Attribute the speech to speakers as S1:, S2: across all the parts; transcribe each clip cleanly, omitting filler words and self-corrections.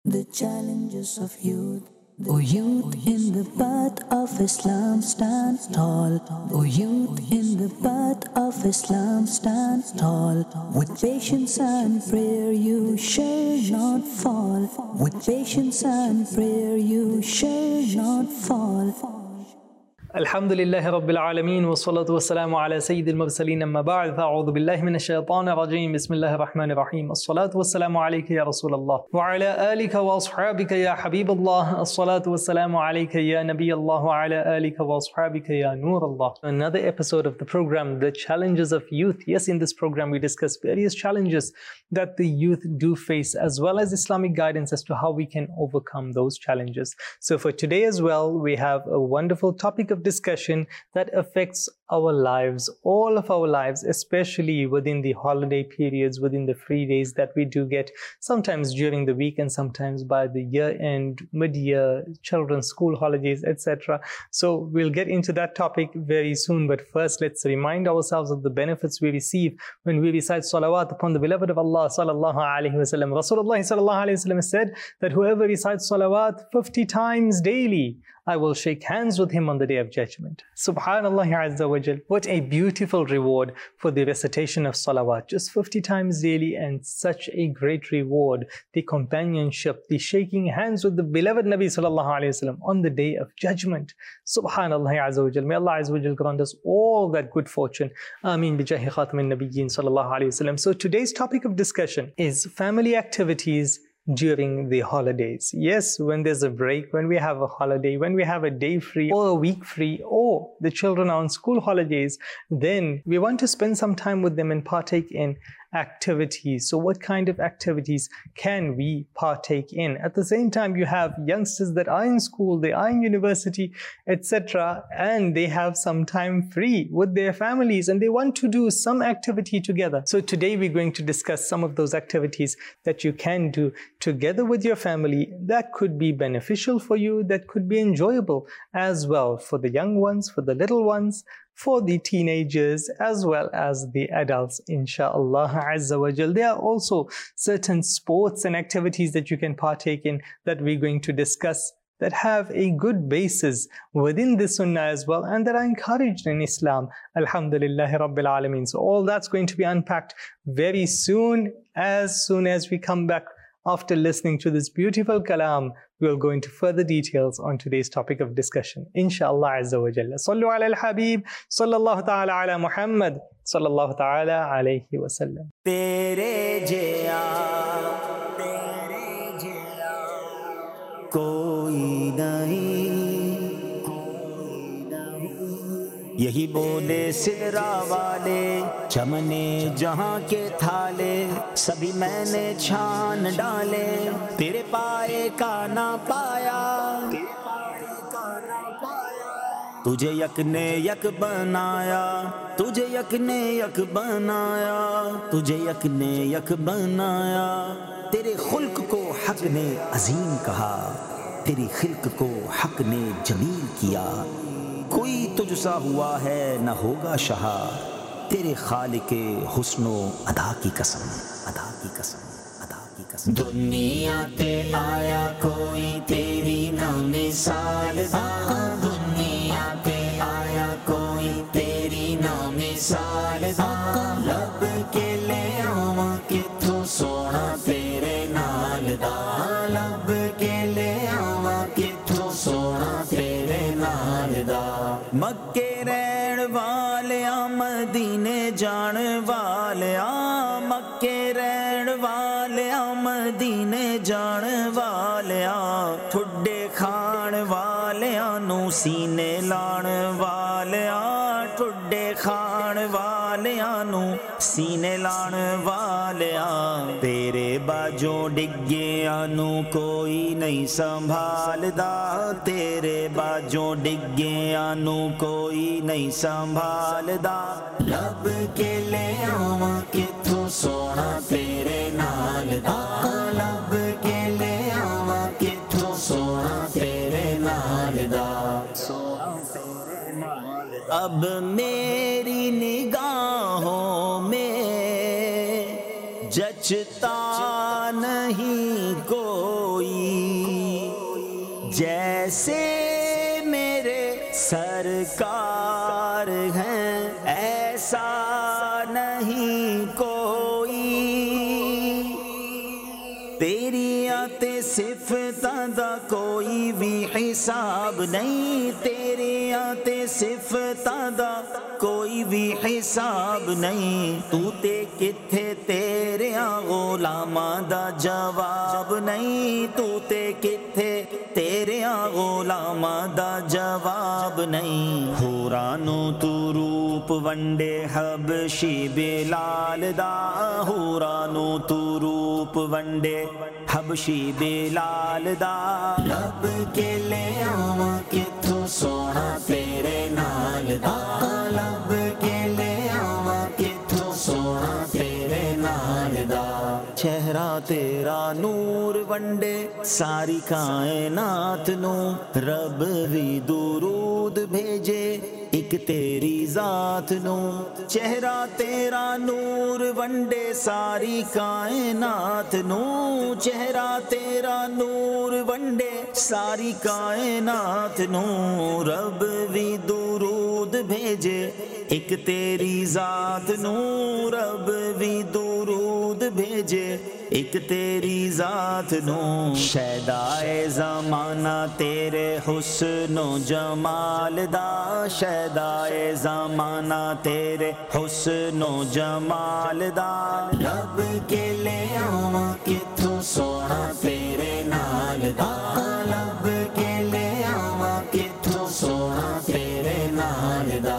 S1: The challenges of youth. O youth in the path of Islam, stand tall. O youth in the path of Islam, stand tall. With patience and prayer you shall not fall. With patience and prayer you shall not fall.
S2: الحمد لله رب العالمين والصلاة والسلام على سيد المرسلين أما بعد فأعوذ بالله من الشيطان الرجيم بسم الله الرحمن الرحيم الصلاة والسلام عليك يا رسول الله وعلى آلك وأصحابك يا حبيب الله الصلاة والسلام عليك يا نبي الله وعلى آلك وأصحابك يا نور الله. Another episode of the program, The Challenges of Youth. Yes, in this program we discuss various challenges that the youth do face as well as Islamic guidance as to how we can overcome those challenges. So for today as well, we have a wonderful topic of discussion that affects our lives, all of our lives, especially within the holiday periods, within the free days that we do get, sometimes during the week and sometimes by the year end, mid-year, children's school holidays, etc. So we'll get into that topic very soon, but first let's remind ourselves of the benefits we receive when we recite salawat upon the beloved of Allah sallallahu alaihi wasallam. Rasulullah sallallahu alaihi wasallam said that whoever recites salawat 50 times daily, I will shake hands with him on the day of judgment. Subhanallah Azza wa Jal. What a beautiful reward for the recitation of salawat. Just 50 times daily and such a great reward. The companionship, the shaking hands with the beloved Nabi sallallahu alayhi wa sallam on the day of judgment. Subhanallah Azza wa Jal. May Allah Azza wa Jal grant us all that good fortune. Ameen bijahi khatamin nabiyyin sallallahu alayhi wa sallam. So today's topic of discussion is family activities during the holidays. Yes, when there's a break, when we have a holiday, when we have a day free or a week free, or the children are on school holidays, then we want to spend some time with them and partake in activities. So what kind of activities can we partake in? At the same time, you have youngsters that are in school, they are in university, etc., and they have some time free with their families and they want to do some activity together. So today we're going to discuss some of those activities that you can do together with your family that could be beneficial for you, that could be enjoyable as well for the young ones, for the little ones, for the teenagers as well as the adults, inshallah Azza wa Jal. There are also certain sports and activities that you can partake in that we're going to discuss that have a good basis within the Sunnah as well and that are encouraged in Islam. Alhamdulillahi Rabbil Alameen. So all that's going to be unpacked very soon as we come back after listening to this beautiful kalam. We'll go into further details on today's topic of discussion. Inshallah Azza wa Jalla. Sallu ala al-Habib, sallallahu ta'ala ala Muhammad, sallallahu ta'ala alayhi wa sallam.
S3: Tere jaya koi nahi, यही बोले सिदरा वाले चमने जहाँ के थाले, सभी मैंने छान डाले, तेरे पाए का ना पाया, तुझे यक ने यक बनाया, तुझे यक ने यक बनाया, तुझे यक ने यक बनाया, तेरे खुल्क को हक ने अजीम कहा, तेरी खिल्क को हक ने जमील किया, कोई तुझसा हुआ है न होगा शहा, तेरे खालिके हुस्नो अदा की कसम, अदा की कसम, अदा की कसम। दुनिया पे आया कोई तेरी ना मिसाल, दुनिया पे आया कोई तेरी ना मिसाल, लब के ले आवा किथों सोना तेरे नाल दा, लब के ले आवा किथों सोना तेरे नाल दा। मक्के रहण वालिया मदीने जान वालिया, मक्के रहण वालिया मदीने जान वालिया, ठुड्डे खाण वालिया नू सीने लाण वालिया, ठुड्डे खाण वालिया नू सीने लाण वालिया, तेरे बाजों डिग्गिया नू कोई नहीं संभालदा, तेरे बाजों डिग्गिया नू कोई नहीं संभालदा, लब के ले आवा किथों सोना तेरे नाल दा, लब के ले आवा किथों सोना तेरे नाल दा, सोना तेरे नाल दा। अब मेरी निगाहों में जचता नहीं कोई, جیسے میرے سرکار ہیں ایسا نہیں کوئی، تیریاں تے صفتاں دا کوئی بھی حساب نہیں، تیریاں تے صفتاں دا کوئی بھی حساب نہیں، تو تے کتھے تیریاں غلاماں دا جواب نہیں، تو تے کتھے تیریاں غلاماں دا جواب نہیں۔ حورانو تو روپ ونڈے حبشی بلال دا، حورانو تو روپ ونڈے حبشی بلال دا، لب کے لے آواں کتھوں سونا تیرے نال دا، لب کے لے آواں کتھوں سونا تیرے نال دا، چہرہ تیرا نور ونڈے ساری کائنات نو، رب بھی درود بھیجے ایک تیری ذات نو، چہرہ تیرا نور ونڈے ساری کائنات نو، چہرہ تیرا نور ونڈے ساری کائنات نو، رب بھی درود بھیجے ایک تیری ذات نو، رب بھی درود بھیجے ایک تیری ذات نو، شیدائے زمانہ تیرے حسن و جمال دا، شیدائے زمانہ تیرے حسن و جمال دا، لب کے لے آواں کتھوں سونا تیرے نال دا، لب کے لے آواں کتھوں سونا تیرے نال دا،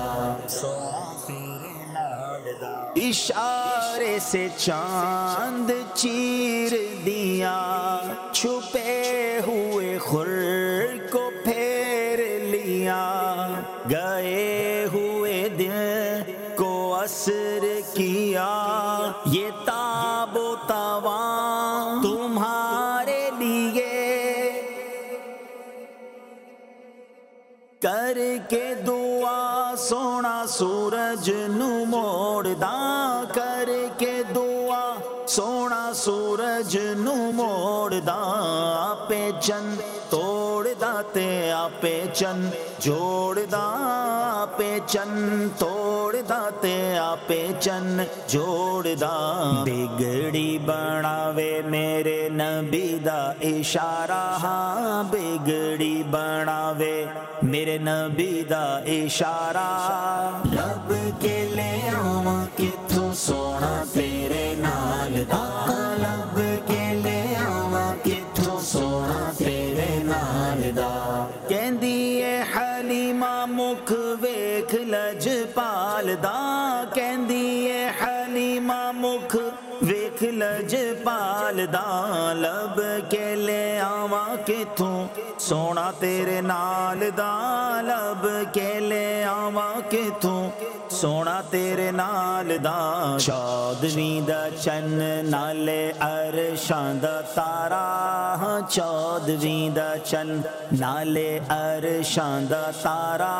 S3: اشارے سے چاند چیر دیا، چھپے ہوئے خور کو پھیر لیا، گئے ہوئے دن کو اثر کیا، یہ تاب و تواں تمہارے لیے، کر کے دعا سونا سورج نو موڑ دا، کر کے دعا سونا سورج نو موڑ دا، آپے چن توڑ دا تے آپے چن جوڑ دا، آپے چن توڑ دا تے آپے چن جوڑ دا، بگڑی بناوے میرے نبی دا اشارہ، ہاں بگڑی بناوے میرے نبی دا اشارہ، لب کے لے آواں کتھوں سونا تیرے نال دا، لب کے لے آواں کتھوں سونا تیرے نال دا، کہندی اے حلیمہ مکھ ویکھ لجپال دا، کہندی اے حلیمہ مکھ ویکھ لجپال دا، لب کے لے آواں کتھوں سونا تیرے نال دا، لب کے لے آواں کتھوں سونا تیرے نال دا، چودویں دا چن نالے عرشاں دا تارا، چودویں دا چن نالے عرشاں دا تارا،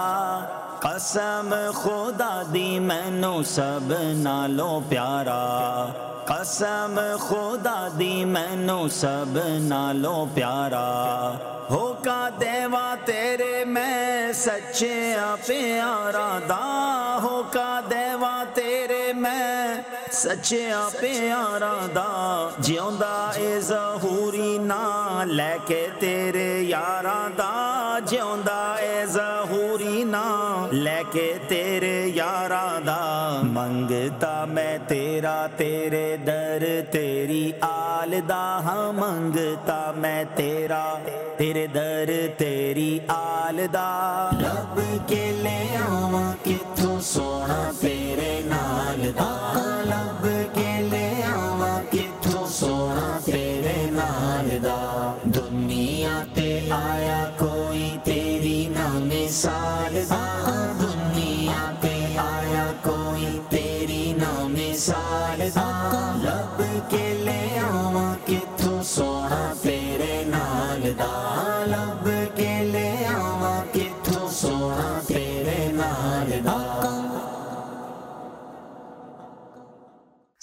S3: قسم خدا دی مینوں سب نالوں پیارا، قسم خدا دی مینوں سب نالوں پیارا، ہو کا دیوا تیرے میں سچے پیارا دا، ہو کا دیوا تیرے میں سچے پیارا دا، جیوندا اے ظہوری نا لے کے تیرے یاراں دا، جیوندا اے ظہوری نا لے کے تیرے یاراں دا، منگتا میں تیرا تیرے در تیری آل دا، ہاں منگتا میں تیرا تیرے در تیری آل دا، لب کے لے آواں کتھوں سونا تیرے نال دا، لب کے لے آواں کتھوں سونا تیرے نال دا، دنیا تے آیا کوئی تیری نہ مثال دا، دنیا تے آیا کوئی تیری نہ مثال دا، لب کے لے آواں کتھوں سونا تیرے نال دا، لب کے لے آواں کتھوں سونا تیرے نال دا۔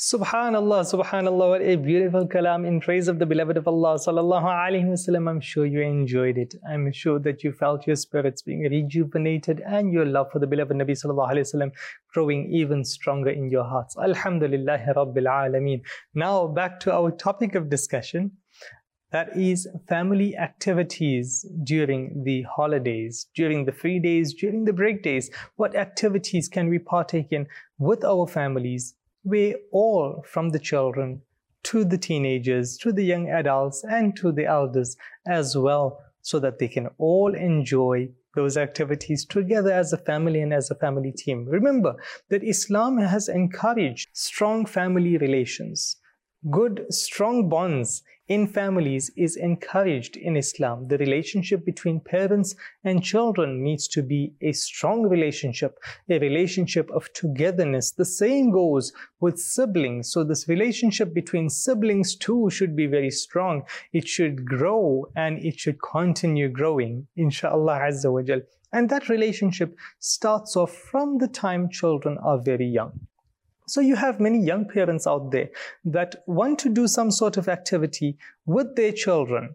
S2: Subhanallah, subhanallah, what a beautiful kalam in praise of the beloved of Allah sallallahu alaihi wasallam. I'm sure you enjoyed it. I'm sure that you felt your spirits being rejuvenated and your love for the beloved Nabi sallallahu alaihi wasallam growing even stronger in your hearts. Alhamdulillahi Rabbil Alameen. Now back to our topic of discussion. That is family activities during the holidays, during the free days, during the break days. What activities can we partake in with our families? Where all, from the children to the teenagers, to the young adults and to the elders as well, so that they can all enjoy those activities together as a family and as a family team. Remember that Islam has encouraged strong family relations. Good, strong bonds in families is encouraged in Islam. The relationship between parents and children needs to be a strong relationship, a relationship of togetherness. The same goes with siblings. So this relationship between siblings too should be very strong. It should grow and it should continue growing, inshallah Azza wa Jal. And that relationship starts off from the time children are very young. So you have many young parents out there that want to do some sort of activity with their children,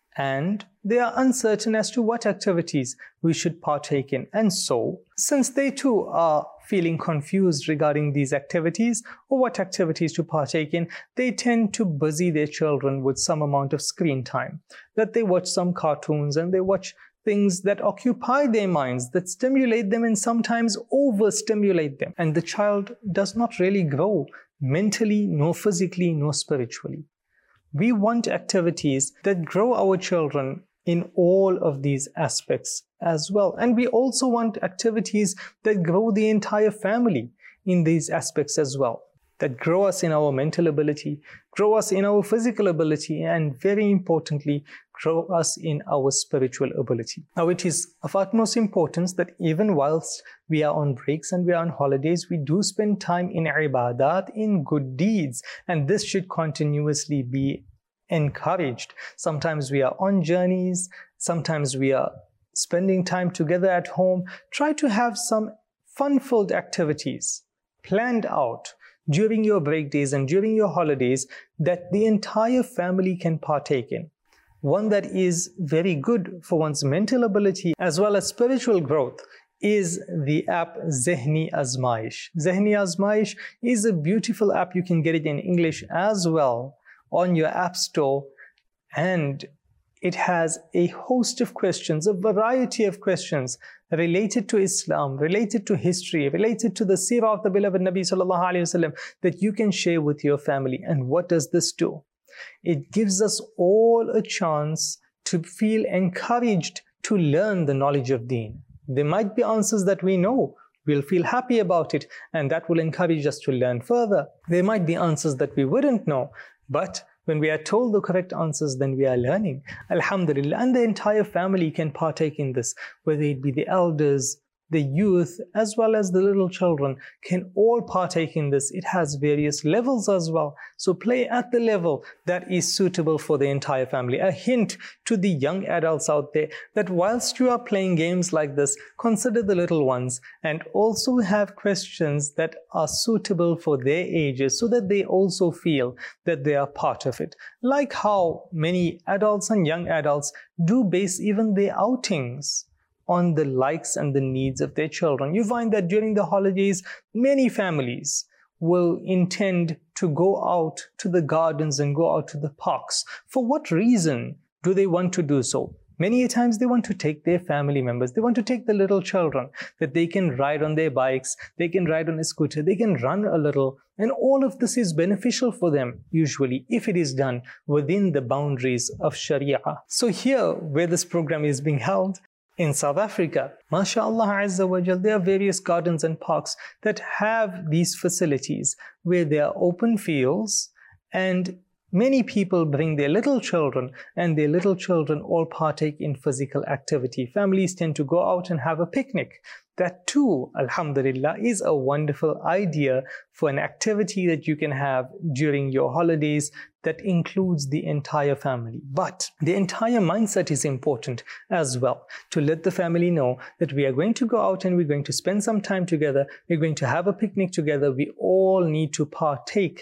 S2: and they are uncertain as to what activities we should partake in. And so, since they too are feeling confused regarding these activities or what activities to partake in, they tend to busy their children with some amount of screen time. That they watch some cartoons and they watch things that occupy their minds, that stimulate them and sometimes overstimulate them. And the child does not really grow mentally, nor physically, nor spiritually. We want activities that grow our children in all of these aspects as well. And we also want activities that grow the entire family in these aspects as well, that grow us in our mental ability, grow us in our physical ability, and very importantly, grow us in our spiritual ability. Now, it is of utmost importance that even whilst we are on breaks and we are on holidays, we do spend time in ibadat, in good deeds, and this should continuously be encouraged. Sometimes we are on journeys, sometimes we are spending time together at home. Try to have some fun-filled activities planned out during your break days and during your holidays that the entire family can partake in. One that is very good for one's mental ability as well as spiritual growth is the app Zehni Azmaish. Zehni Azmaish is a beautiful app. You can get it in English as well on your app store, and it has a host of questions, a variety of questions related to Islam, related to history, related to the seerah of the beloved Nabi sallallahu alaihi wasallam that you can share with your family. And what does this do? It gives us all a chance to feel encouraged to learn the knowledge of Deen. There might be answers that we know. We'll feel happy about it, and that will encourage us to learn further. There might be answers that we wouldn't know, but when we are told the correct answers, then we are learning. Alhamdulillah. And the entire family can partake in this, whether it be the elders, the youth, as well as the little children can all partake in this. It has various levels as well. So play at the level that is suitable for the entire family. A hint to the young adults out there that whilst you are playing games like this, consider the little ones and also have questions that are suitable for their ages so that they also feel that they are part of it. Like how many adults and young adults do base even their outings on the likes and the needs of their children. You find that during the holidays, many families will intend to go out to the gardens and go out to the parks. For what reason do they want to do so? Many times they want to take their family members, they want to take the little children, that they can ride on their bikes, they can ride on a scooter, they can run a little, and all of this is beneficial for them, usually, if it is done within the boundaries of Sharia. So here, where this program is being held, in South Africa, MashaAllah Azza wa Jal, there are various gardens and parks that have these facilities where there are open fields and many people bring their little children and their little children all partake in physical activity. Families tend to go out and have a picnic. That too, alhamdulillah, is a wonderful idea for an activity that you can have during your holidays that includes the entire family. But the entire mindset is important as well, to let the family know that we are going to go out and we're going to spend some time together, we're going to have a picnic together, we all need to partake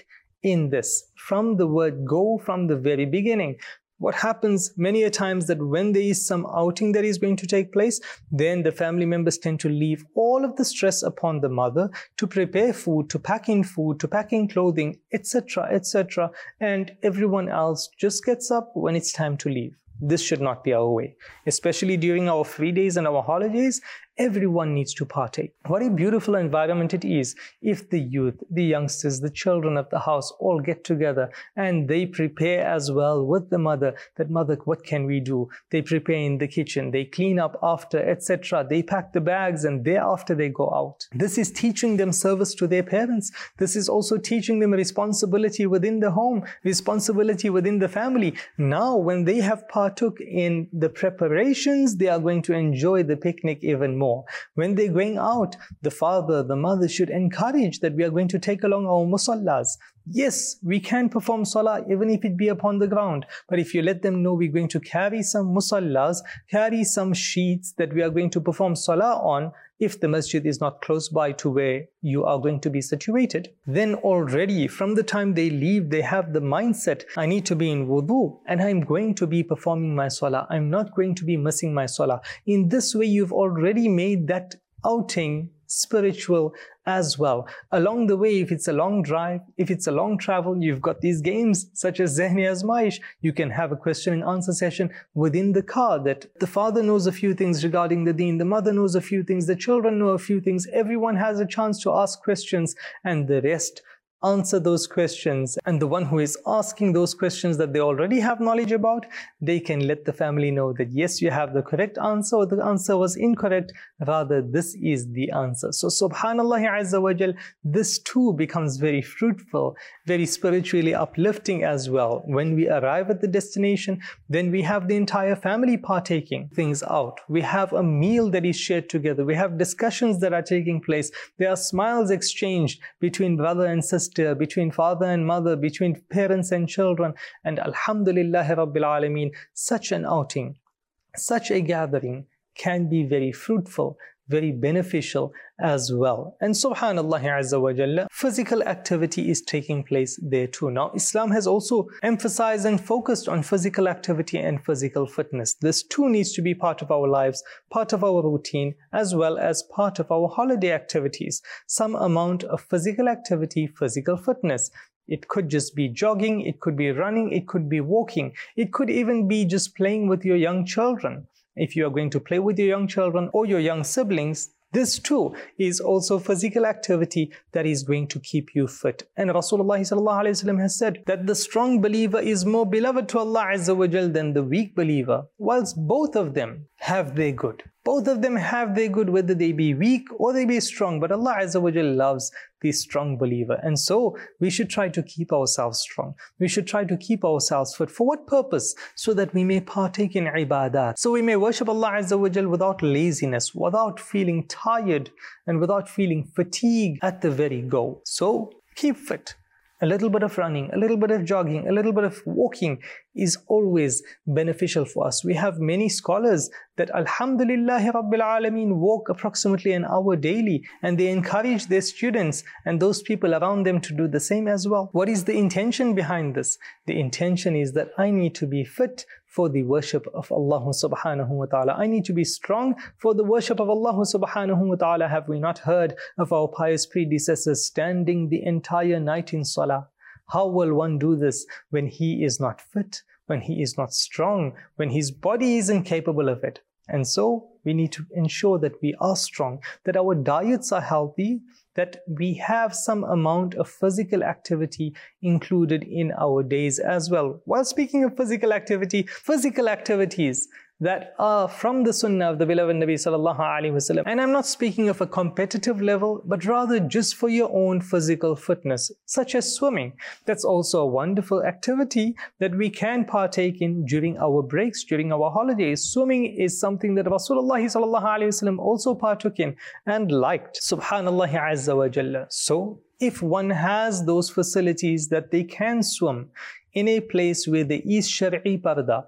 S2: in this. From the word go, from the very beginning. What happens many a times that when there is some outing that is going to take place, then the family members tend to leave all of the stress upon the mother to prepare food, to pack in food, to pack in clothing, etc., etc. And everyone else just gets up when it's time to leave. This should not be our way, especially during our free days and our holidays. Everyone needs to partake. What a beautiful environment it is if the youth, the youngsters, the children of the house all get together and they prepare as well with the mother, that mother, what can we do? They prepare in the kitchen, they clean up after, etc. They pack the bags and thereafter they go out. This is teaching them service to their parents. This is also teaching them responsibility within the home, responsibility within the family. Now, when they have partook in the preparations, they are going to enjoy the picnic even more. When they're going out, the father, the mother should encourage that we are going to take along our musallas. Yes, we can perform salah even if it be upon the ground. But if you let them know we're going to carry some musallas, carry some sheets that we are going to perform salah on, if the masjid is not close by to where you are going to be situated, then already from the time they leave, they have the mindset, I need to be in wudu and I'm going to be performing my salah. I'm not going to be missing my salah. In this way, you've already made that outing spiritual as well. Along the way, if it's a long drive, if it's a long travel, you've got these games such as Zehni Azmaish. You can have a question and answer session within the car, that the father knows a few things regarding the deen, the mother knows a few things, the children know a few things. Everyone has a chance to ask questions and the rest answer those questions. And the one who is asking those questions that they already have knowledge about, they can let the family know that yes, you have the correct answer or the answer was incorrect. Rather, this is the answer. So subhanallah azza wa jal, this too becomes very fruitful, very spiritually uplifting as well. When we arrive at the destination, then we have the entire family partaking things out. We have a meal that is shared together. We have discussions that are taking place. There are smiles exchanged between brother and sister, between father and mother, between parents and children. And alhamdulillah rabbil alameen, such an outing, such a gathering can be very fruitful, very beneficial as well. And subhanallah azza wa jalla, physical activity is taking place there too. Now, Islam has also emphasized and focused on physical activity and physical fitness. This too needs to be part of our lives, part of our routine, as well as part of our holiday activities. Some amount of physical activity, physical fitness. It could just be jogging, it could be running, it could be walking, it could even be just playing with your young children. If you are going to play with your young children or your young siblings, this too is also physical activity that is going to keep you fit. And Rasulullah sallallahu alaihi wasallam has said that the strong believer is more beloved to Allah azza wa jal than the weak believer, whilst both of them have their good. Both of them have their good, whether they be weak or they be strong. But Allah azza wa jal loves the strong believer. And so we should try to keep ourselves strong. We should try to keep ourselves fit. For what purpose? So that we may partake in ibadat. So we may worship Allah azza wa jal without laziness, without feeling tired and without feeling fatigue at the very go. So keep fit. A little bit of running, a little bit of jogging, a little bit of walking is always beneficial for us. We have many scholars that alhamdulillah rabbil alameen walk approximately an hour daily, and they encourage their students and those people around them to do the same as well. What is the intention behind this? The intention is that I need to be fit for the worship of Allah subhanahu wa ta'ala. I need to be strong for the worship of Allah subhanahu wa ta'ala. Have we not heard of our pious predecessors standing the entire night in salah? How will one do this when he is not fit, when he is not strong, when his body isn't capable of it? And so we need to ensure that we are strong, that our diets are healthy, that we have some amount of physical activity included in our days as well. While speaking of physical activity, physical activities that are from the sunnah of the beloved Nabi sallallahu alaihi wasallam. And I'm not speaking of a competitive level, but rather just for your own physical fitness, such as swimming. That's also a wonderful activity that we can partake in during our breaks, during our holidays. Swimming is something that Rasulullah sallallahu alaihi wasallam also partook in and liked. Subhanallah azza wa jalla. So if one has those facilities that they can swim in a place where there is Shari'i Parda,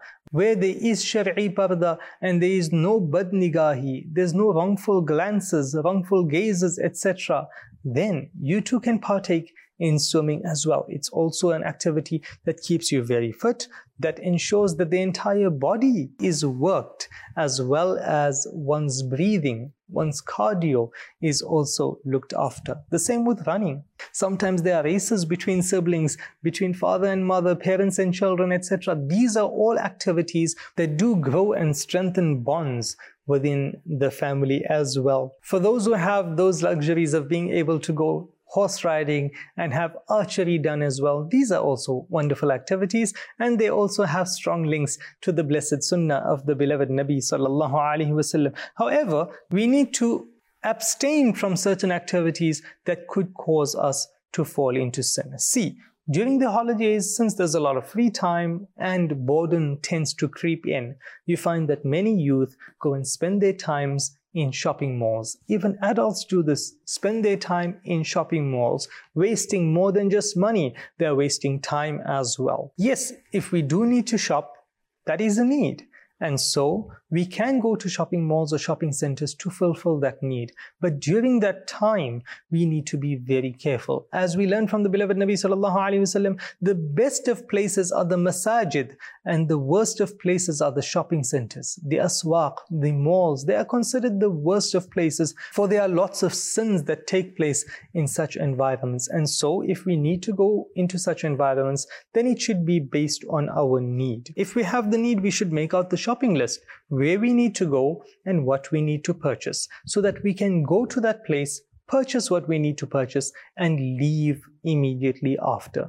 S2: and there is no badnigahi, there's no wrongful glances, wrongful gazes, etc., then you too can partake in swimming as well. It's also an activity that keeps you very fit, that ensures that the entire body is worked, as well as one's breathing, one's cardio is also looked after. The same with running. Sometimes there are races between siblings, between father and mother, parents and children, etc. These are all activities that do grow and strengthen bonds within the family as well. For those who have those luxuries of being able to go horse riding and have archery done as well, these are also wonderful activities, and they also have strong links to the blessed sunnah of the beloved Nabi sallallahu alaihi wasallam. However, we need to abstain from certain activities that could cause us to fall into sin. See, during the holidays, since there's a lot of free time and boredom tends to creep in, you find that many youth go and spend their times in shopping malls. Even adults do this, spend their time in shopping malls, wasting more than just money, they're wasting time as well. Yes, if we do need to shop, that is a need. And so we can go to shopping malls or shopping centers to fulfill that need. But during that time, we need to be very careful. As we learned from the beloved Nabi sallallahu alaihi wasallam, the best of places are the masajid and the worst of places are the shopping centers. The aswaq, the malls, they are considered the worst of places, for there are lots of sins that take place in such environments. And so if we need to go into such environments, then it should be based on our need. If we have the need, we should make out the shopping list, where we need to go and what we need to purchase, so that we can go to that place, purchase what we need to purchase, and leave immediately after.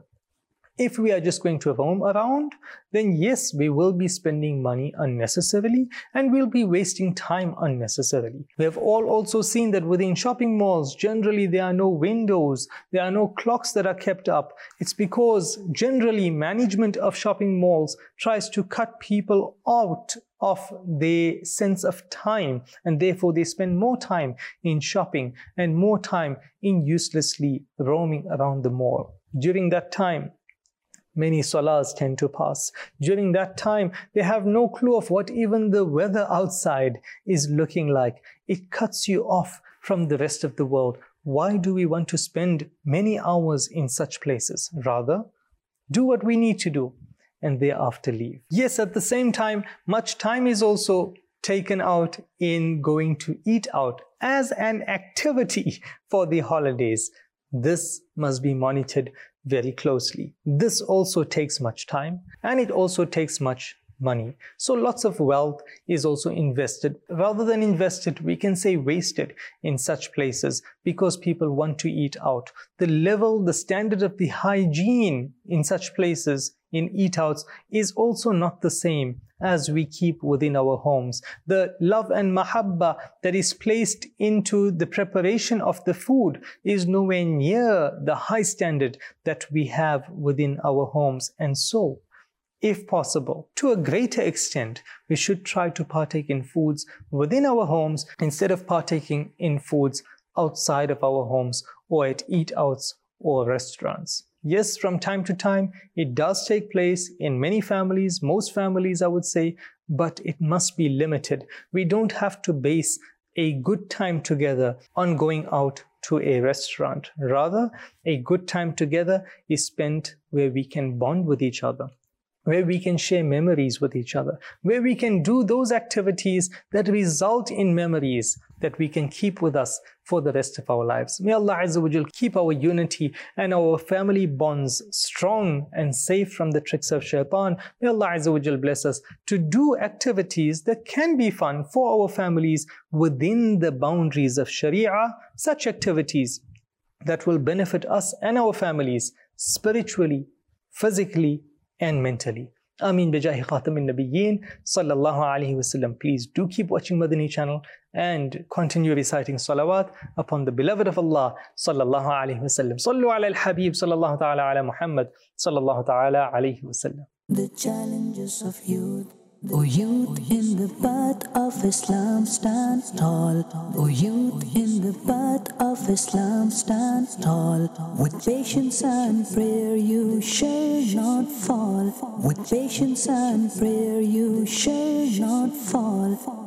S2: If we are just going to roam around, then yes, we will be spending money unnecessarily and we'll be wasting time unnecessarily. We have all also seen that within shopping malls, generally there are no windows, there are no clocks that are kept up. It's because generally management of shopping malls tries to cut people out of their sense of time, and therefore they spend more time in shopping and more time in uselessly roaming around the mall. During that time, many salahs tend to pass. During that time, they have no clue of what even the weather outside is looking like. It cuts you off from the rest of the world. Why do we want to spend many hours in such places? Rather, do what we need to do and thereafter leave. Yes, at the same time, much time is also taken out in going to eat out as an activity for the holidays. This must be monitored very closely. This also takes much time and it also takes much money. So lots of wealth is also invested. Rather than invested, we can say wasted in such places because people want to eat out. The level, the standard of the hygiene in such places, in eat-outs, is also not the same as we keep within our homes. The love and mahabba that is placed into the preparation of the food is nowhere near the high standard that we have within our homes. And so, if possible, to a greater extent, we should try to partake in foods within our homes instead of partaking in foods outside of our homes or at eat-outs or restaurants. Yes, from time to time, it does take place in many families, most families I would say, but it must be limited. We don't have to base a good time together on going out to a restaurant. Rather, a good time together is spent where we can bond with each other, where we can share memories with each other, where we can do those activities that result in memories that we can keep with us for the rest of our lives. May Allah Azza wa Jal keep our unity and our family bonds strong and safe from the tricks of shaitan. May Allah Azza wa Jal bless us to do activities that can be fun for our families within the boundaries of Sharia, such activities that will benefit us and our families spiritually, physically, and mentally. Ameen bijahi khatamin nabiyyin sallallahu alaihi wasallam. Please do keep watching Madani channel and continue reciting salawat upon the beloved of Allah sallallahu alaihi wasallam. Sallu ala al-habib sallallahu ta'ala ala Muhammad sallallahu ta'ala alaihi wasallam.
S1: The challenges of youth. O youth in the path of Islam, stand tall. O youth in the path of Islam, stand tall. With patience and prayer you shall not fall. With patience and prayer you shall not fall.